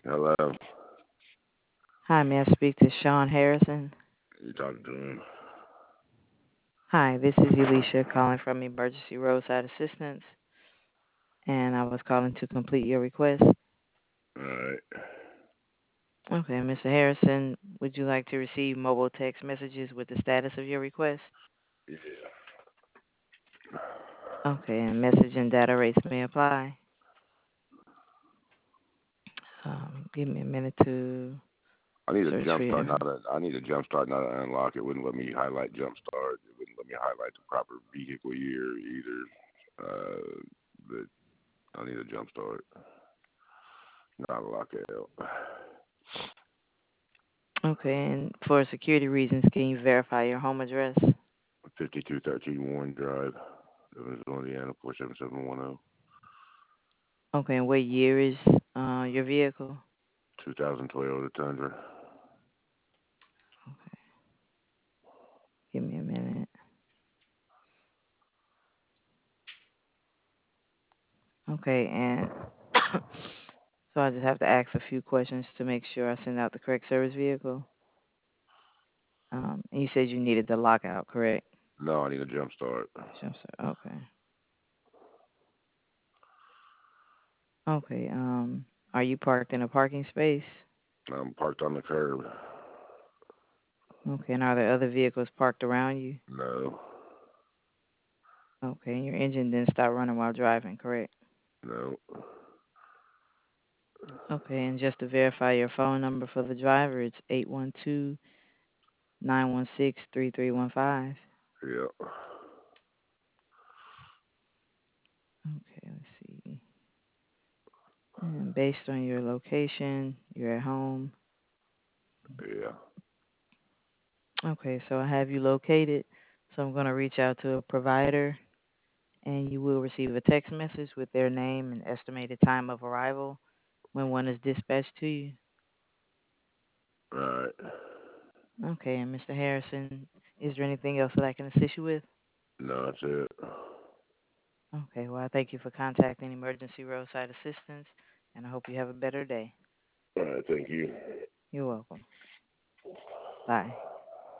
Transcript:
Hello. Hi, may I speak to Sean Harrison? You talking to him? Hi, this is Elisha calling from Emergency Roadside Assistance, and I was calling to complete your request. Alright. Okay, Mr. Harrison, would you like to receive mobile text messages with the status of your request? Yeah. Okay, and message and data rates may apply. Give me a minute to I need a search jump for start, you. not a. I need a jump start, not an unlock. It wouldn't let me highlight jump start. It wouldn't let me highlight the proper vehicle year either. But I need a jump start, not a lockout. Okay, and for security reasons, can you verify your home address? 5213 Warren Drive, Evansville, Indiana 47710. Okay, and what year is your vehicle? 2012 Toyota Tundra. Okay, give me a minute. Okay, and so I just have to ask a few questions to make sure I send out the correct service vehicle. And you said you needed the lockout, correct? No, I need a jump start. Sure, sir. Okay. Okay. Are you parked in a parking space? I'm parked on the curb. Okay. And are there other vehicles parked around you? No, Okay. And your engine didn't start running while driving, correct? no. Okay. And just to verify your phone number for the driver, it's 812-916-3315. Yeah. Okay. Let's see. And based on your location, you're at home. Yeah. Okay, so I have you located. So I'm going to reach out to a provider, and you will receive a text message with their name and estimated time of arrival when one is dispatched to you. Alright. Okay, and Mr. Harrison, is there anything else that I can assist you with? No, that's it. Okay, well, I thank you for contacting Emergency Roadside Assistance, and I hope you have a better day. Alright, thank you. You're welcome. Bye.